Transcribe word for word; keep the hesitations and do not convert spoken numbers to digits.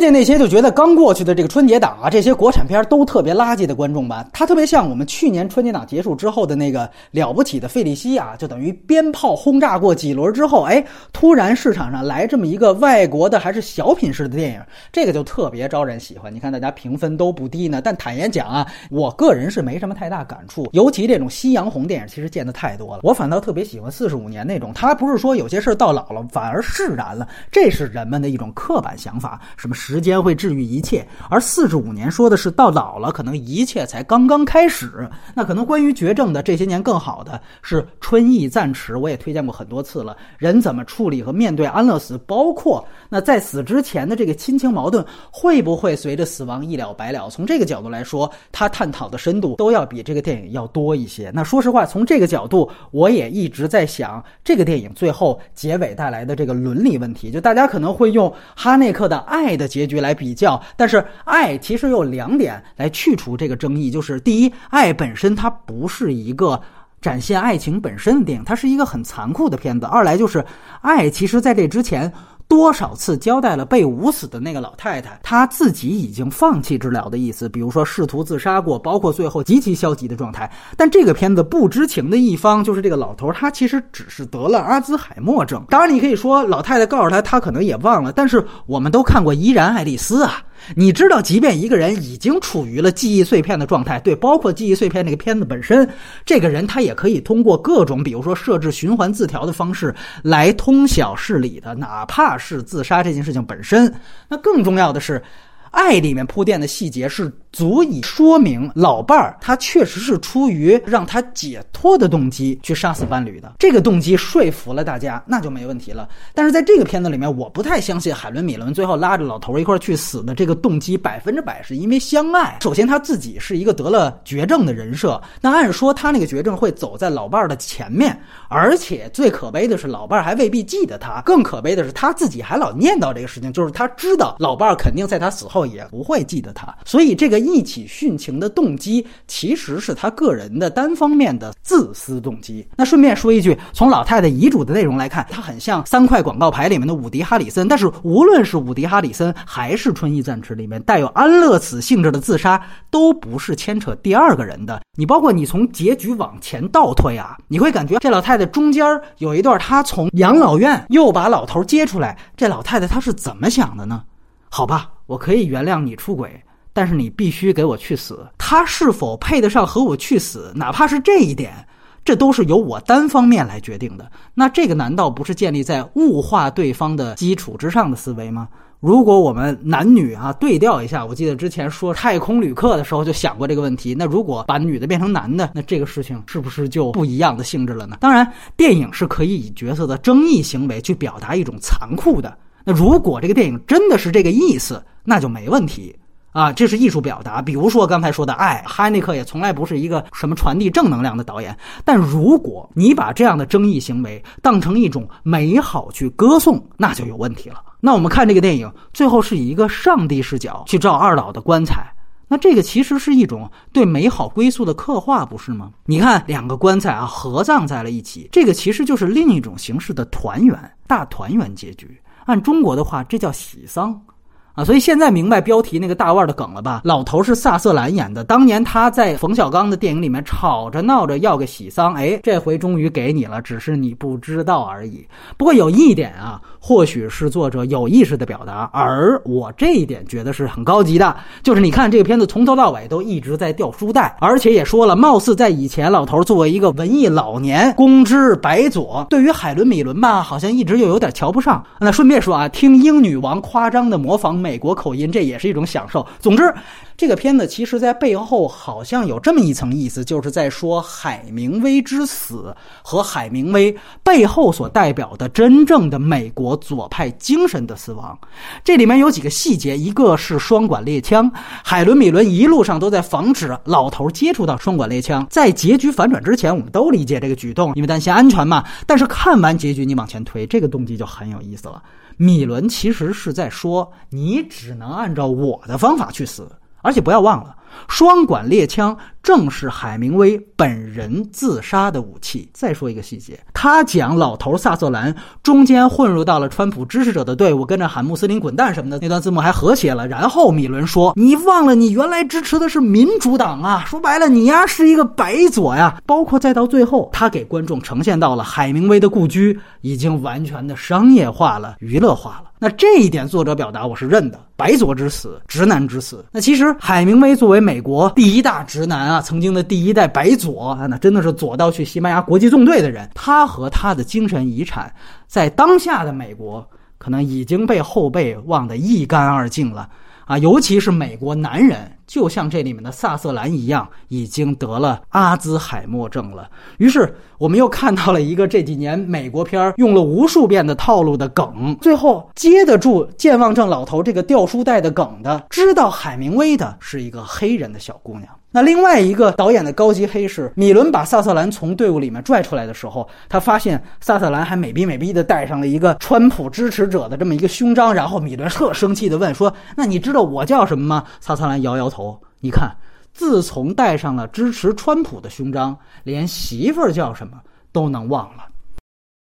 界那些就觉得刚过去的这个春节档啊，这些国产片都特别垃圾的观众吧，他特别像我们去年春节档结束之后的那个了不起的费利西啊，就等于鞭炮轰炸过几轮之后，哎，突然市场上来这么一个外国的还是小品式的电影，这个就特别招人喜欢。你看大家评分都不低呢，但坦言讲啊，我个人是没什么太大感触，尤其这种夕阳红电影其实见得太多了，我反倒特别喜欢四十五年那种，他不是说有些事到老了反而释然了，这是人们的一种刻板想法，什么时间会治愈一切，而四十五年说的是到老了可能一切才刚刚开始。那可能关于绝症的这些年更好的是春意暂迟，我也推荐过很多次了，人怎么处理和面对安乐死，包括那在死之前的这个亲情矛盾会不会随着死亡一了百了，从这个角度来说他探讨的深度都要比这个电影要多一些。那说实话，从这个角度我也一直在想这个电影最后结尾带来的这个伦理问题，就大家可能会用哈内克的爱的结局来比较，但是爱其实有两点来去除这个争议，就是第一，爱本身它不是一个展现爱情本身的电影，它是一个很残酷的片子。二来就是爱其实在这之前多少次交代了被捂死的那个老太太她自己已经放弃治疗的意思，比如说试图自杀过，包括最后极其消极的状态。但这个片子不知情的一方就是这个老头，他其实只是得了阿兹海默症。当然你可以说老太太告诉他他可能也忘了，但是我们都看过依然爱丽丝啊，你知道即便一个人已经处于了记忆碎片的状态，对，包括记忆碎片这个片子本身，这个人他也可以通过各种比如说设置循环字条的方式来通晓事理的，哪怕是自杀这件事情本身。那更重要的是爱里面铺垫的细节是足以说明老伴儿他确实是出于让他解脱的动机去杀死伴侣的，这个动机说服了大家，那就没问题了。但是在这个片子里面，我不太相信海伦米伦最后拉着老头一块去死的这个动机百分之百是因为相爱。首先他自己是一个得了绝症的人设，那按说他那个绝症会走在老伴儿的前面，而且最可悲的是老伴儿还未必记得他，更可悲的是他自己还老念叨这个事情，就是他知道老伴儿肯定在他死后也不会记得他，所以这个一起殉情的动机其实是他个人的单方面的自私动机。那顺便说一句，从老太太遗嘱的内容来看，他很像三块广告牌里面的伍迪哈里森，但是无论是伍迪哈里森还是春意暂迟里面带有安乐死性质的自杀，都不是牵扯第二个人的。你包括你从结局往前倒推啊，你会感觉这老太太中间有一段她从养老院又把老头接出来，这老太太她是怎么想的呢？好吧，我可以原谅你出轨，但是你必须给我去死。他是否配得上和我去死，哪怕是这一点，这都是由我单方面来决定的。那这个难道不是建立在物化对方的基础之上的思维吗？如果我们男女啊对调一下，我记得之前说太空旅客的时候就想过这个问题，那如果把女的变成男的，那这个事情是不是就不一样的性质了呢？当然电影是可以以角色的争议行为去表达一种残酷的，那如果这个电影真的是这个意思，那就没问题啊，这是艺术表达。比如说刚才说的爱，哈内克也从来不是一个什么传递正能量的导演，但如果你把这样的争议行为当成一种美好去歌颂，那就有问题了。那我们看这个电影最后是以一个上帝视角去照二老的棺材，那这个其实是一种对美好归宿的刻画，不是吗？你看两个棺材啊合葬在了一起，这个其实就是另一种形式的团圆，大团圆结局。按中国的话，这叫喜丧啊，所以现在明白标题那个大腕的梗了吧？老头是萨瑟兰演的，当年他在冯小刚的电影里面吵着闹着要个喜丧，哎，这回终于给你了，只是你不知道而已。不过有一点啊，或许是作者有意识的表达，而我这一点觉得是很高级的，就是你看这个片子从头到尾都一直在掉书袋，而且也说了，貌似在以前老头作为一个文艺老年，公之白左，对于海伦米伦吧，好像一直又有点瞧不上。那顺便说啊，听英女王夸张的模仿美国口音，这也是一种享受。总之这个片子其实在背后好像有这么一层意思，就是在说海明威之死和海明威背后所代表的真正的美国左派精神的死亡。这里面有几个细节，一个是双管猎枪，海伦米伦一路上都在防止老头接触到双管猎枪，在结局反转之前我们都理解这个举动，因为担心安全嘛，但是看完结局你往前推，这个动机就很有意思了。米伦其实是在说，你只能按照我的方法去死，而且不要忘了， 双管猎枪正是海明威本人自杀的武器。再说一个细节，他讲老头萨瑟兰中间混入到了川普支持者的队伍，跟着喊穆斯林滚蛋什么的，那段字幕还和谐了。然后米伦说，你忘了你原来支持的是民主党啊，说白了你呀是一个白左呀。包括再到最后，他给观众呈现到了海明威的故居已经完全的商业化了，娱乐化了。那这一点作者表达我是认的，白左之死，直男之死。那其实海明威作为美国第一大直男啊，曾经的第一代白左啊，那真的是左到去西班牙国际纵队的人，他和他的精神遗产在当下的美国可能已经被后辈忘得一干二净了啊，尤其是美国男人，就像这里面的萨瑟兰一样，已经得了阿兹海默症了。于是我们又看到了一个这几年美国片用了无数遍的套路的梗，最后接得住健忘症老头这个掉书袋的梗的，知道海明威的是一个黑人的小姑娘。那另外一个导演的高级黑是，米伦把萨瑟兰从队伍里面拽出来的时候，他发现萨瑟兰还美逼美逼的戴上了一个川普支持者的这么一个胸章，然后米伦特生气的问说，那你知道我叫什么吗？萨瑟兰摇摇头，你看，自从戴上了支持川普的胸章，连媳妇儿叫什么都能忘了。